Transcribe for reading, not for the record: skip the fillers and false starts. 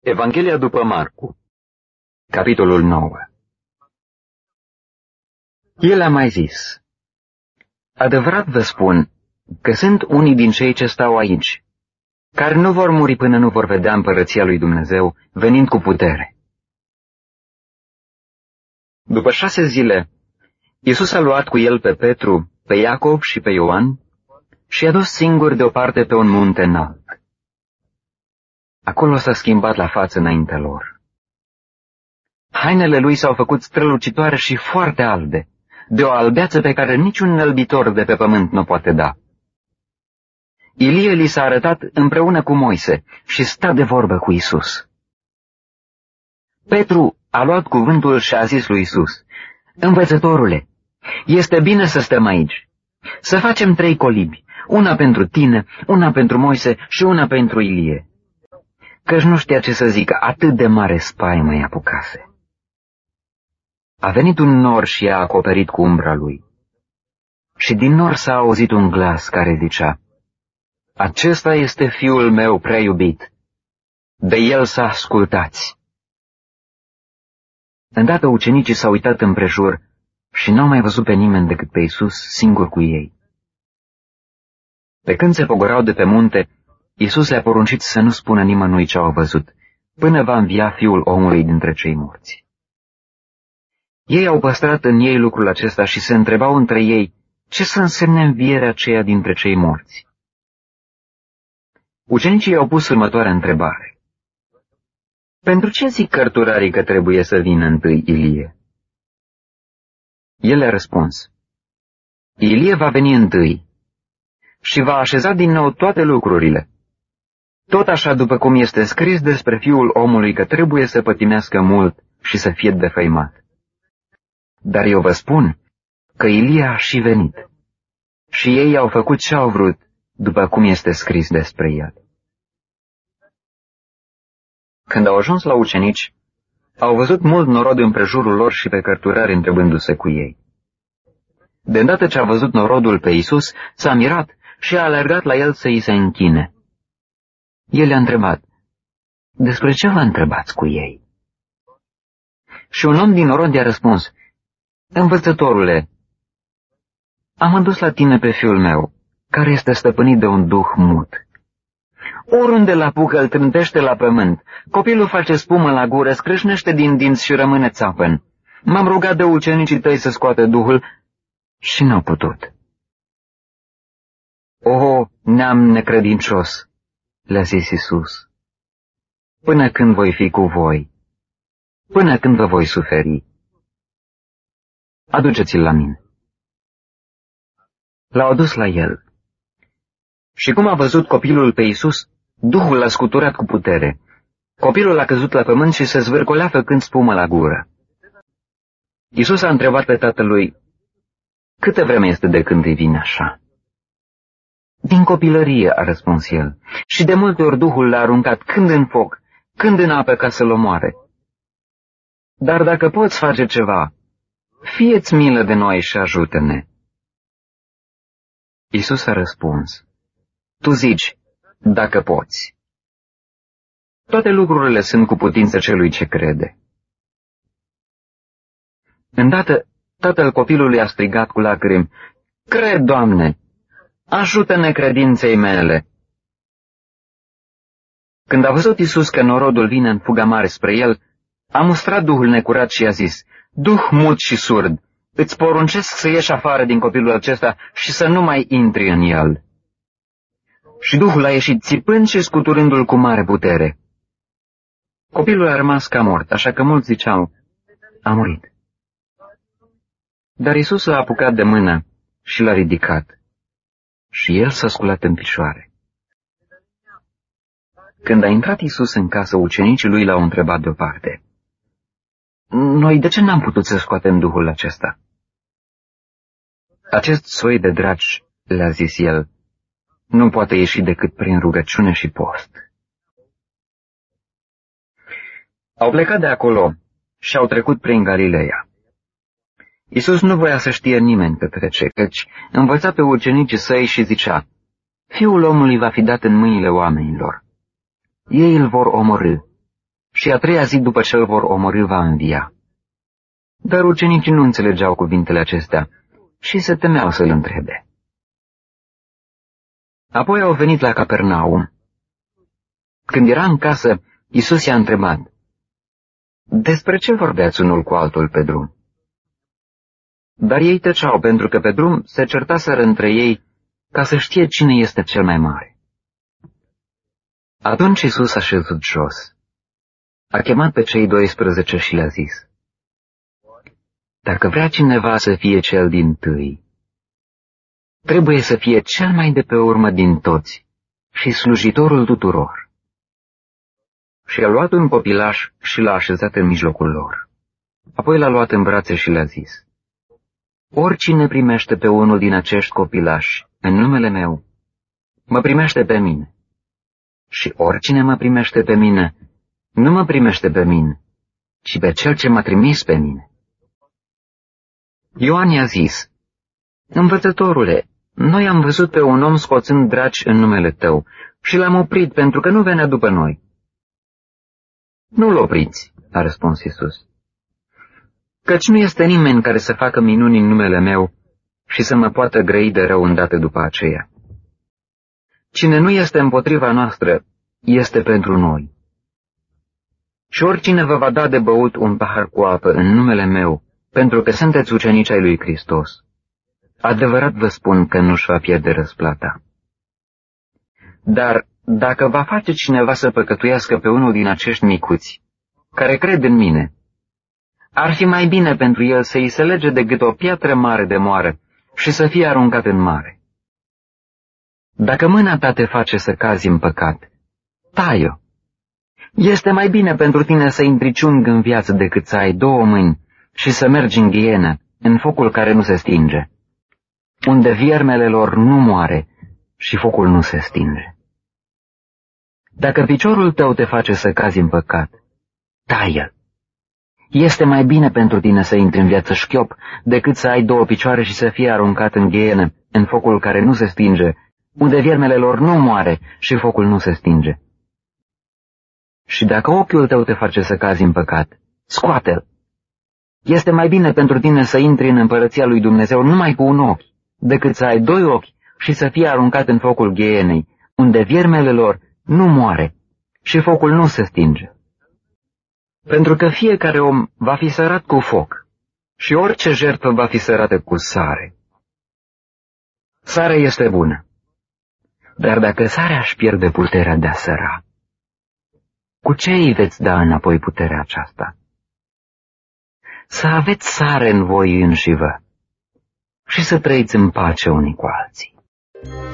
Evanghelia după Marcu, capitolul 9. El a mai zis: adevărat vă spun că sunt unii din cei ce stau aici, care nu vor muri până nu vor vedea împărăția lui Dumnezeu venind cu putere. După 6 zile, Iisus a luat cu el pe Petru, pe Iacov și pe Ioan și i-a dus singur deoparte pe un munte înalt. Acolo s-a schimbat la față înaintea lor. Hainele lui s-au făcut strălucitoare și foarte albe, de o albeață pe care niciun înălbitor de pe pământ nu poate da. Ilie li s-a arătat împreună cu Moise și sta de vorbă cu Iisus. Petru a luat cuvântul și a zis lui Iisus: Învățătorule, este bine să stăm aici. Să facem 3 colibi, una pentru tine, una pentru Moise și una pentru Ilie. Căci nu știa ce să zică, atât de mare spaimă i-a apucase. A venit un nor și i-a acoperit cu umbra lui. Și din nor s-a auzit un glas care zicea: acesta este fiul meu prea iubit, de el să ascultați. Îndată ucenicii s-au uitat împrejur și n-au mai văzut pe nimeni decât pe Iisus singur cu ei. Pe când se pogorau de pe munte, Iisus le-a poruncit să nu spună nimănui ce au văzut, până va învia Fiul omului dintre cei morți. Ei au păstrat în ei lucrul acesta și se întrebau între ei ce să însemne învierea aceea dintre cei morți. Ucenicii i-au pus următoarea întrebare: pentru ce zic cărturarii că trebuie să vină întâi Ilie? El le-a răspuns: Ilie va veni întâi și va așeza din nou toate lucrurile. Tot așa după cum este scris despre Fiul omului că trebuie să pătimească mult și să fie defăimat. Dar eu vă spun că Ilie a și venit și ei au făcut ce au vrut după cum este scris despre el. Când au ajuns la ucenici, au văzut mult norod împrejurul lor și pe cărturari întrebându-se cu ei. De îndată ce a văzut norodul pe Iisus, s-a mirat și a alergat la el să îi se închine. El le-a întrebat: despre ce vă întrebați cu ei? Și un om din norod i-a răspuns: Învățătorule, am adus la tine pe fiul meu, care este stăpânit de un duh mut. Oriunde l-apucă, îl trântește la pământ, copilul face spumă la gură, scrâșnește din dinți și rămâne țapăn. M-am rugat de ucenicii tăi să scoate duhul și n-au putut. O, neam necredincios, le-a zis Iisus, până când voi fi cu voi? Până când vă voi suferi? Aduceți-l la mine. L-au adus la el. Și cum a văzut copilul pe Iisus, Duhul l-a scuturat cu putere. Copilul a căzut la pământ și se zvârcolea făcând spumă la gură. Iisus a întrebat pe tatălui: câtă vreme este de când îi vine așa? Din copilărie, a răspuns el, și de multe ori Duhul l-a aruncat când în foc, când în apă ca să-l omoare. Dar dacă poți face ceva, fie-ți milă de noi și ajută-ne. Iisus a răspuns: tu zici, dacă poți. Toate lucrurile sunt cu putință celui ce crede. Îndată, tatăl copilului a strigat cu lacrimi: cred, Doamne, ajută-ne credinței mele. Când a văzut Iisus că norodul vine în fuga mare spre el, a mustrat duhul necurat și a zis: duh mut și surd, îți poruncesc să ieși afară din copilul acesta și să nu mai intri în el. Și duhul a ieșit țipând și scuturându-l cu mare putere. Copilul a rămas ca mort, așa că mulți ziceau: a murit. Dar Iisus l-a apucat de mână și l-a ridicat și el s-a sculat în picioare. Când a intrat Iisus în casă, ucenicii lui l-au întrebat deoparte: noi de ce n-am putut să scoatem duhul acesta? Acest soi de draci, le-a zis el, nu poate ieși decât prin rugăciune și post. Au plecat de acolo și au trecut prin Galileea. Iisus nu voia să știe nimeni că trece, căci învăța pe ucenicii săi și zicea: Fiul omului va fi dat în mâinile oamenilor. Ei îl vor omorî, și a treia zi după ce îl vor omorî va învia. Dar ucenicii nu înțelegeau cuvintele acestea și se temeau să-l întrebe. Apoi au venit la Capernaum. Când era în casă, Iisus i-a întrebat: despre ce vorbeați unul cu altul pe drum? Dar ei tăceau, pentru că pe drum se certaseră între ei ca să știe cine este cel mai mare. Atunci Iisus a șezut jos. A chemat pe cei 12 și le-a zis: dacă vrea cineva să fie cel dintâi, trebuie să fie cel mai de pe urmă din toți și slujitorul tuturor. Și a luat un copilaș și l-a așezat în mijlocul lor. Apoi l-a luat în brațe și le-a zis: oricine primește pe unul din acești copilași în numele meu, mă primește pe mine. Și oricine mă primește pe mine, nu mă primește pe mine, ci pe cel ce m-a trimis pe mine. Ioan i-a zis: învățătorule, noi am văzut pe un om scoțând draci în numele tău și l-am oprit pentru că nu venea după noi. Nu-l opriți, a răspuns Iisus, căci nu este nimeni care să facă minuni în numele meu și să mă poată grăi de rău îndată după aceea. Cine nu este împotriva noastră, este pentru noi. Și oricine vă va da de băut un pahar cu apă în numele meu, pentru că sunteți ucenici ai lui Hristos, adevărat vă spun că nu-și va pierde răsplata. Dar dacă va face cineva să păcătuiască pe unul din acești micuți, care cred în mine, ar fi mai bine pentru el să îi se lege decât o piatră mare de moară și să fie aruncat în mare. Dacă mâna ta te face să cazi în păcat, tai-o. Este mai bine pentru tine să intri ciung în viață decât să ai două mâini și să mergi în ghienă, în focul care nu se stinge, unde viermele lor nu moare și focul nu se stinge. Dacă piciorul tău te face să cazi în păcat, tai-l. Este mai bine pentru tine să intri în viață șchiop decât să ai două picioare și să fie aruncat în ghienă, în focul care nu se stinge, unde viermele lor nu moare și focul nu se stinge. Și dacă ochiul tău te face să cazi în păcat, scoate-l. Este mai bine pentru tine să intri în împărăția lui Dumnezeu numai cu un ochi, decât să ai doi ochi și să fie aruncat în focul ghienei, unde viermele lor nu moare și focul nu se stinge. Pentru că fiecare om va fi sărat cu foc și orice jertfă va fi sărată cu sare. Sarea este bună, dar dacă sarea își pierde puterea de a săra, cu ce îi veți da înapoi puterea aceasta? Să aveți sare în voi înșivă și să trăiți în pace unii cu alții.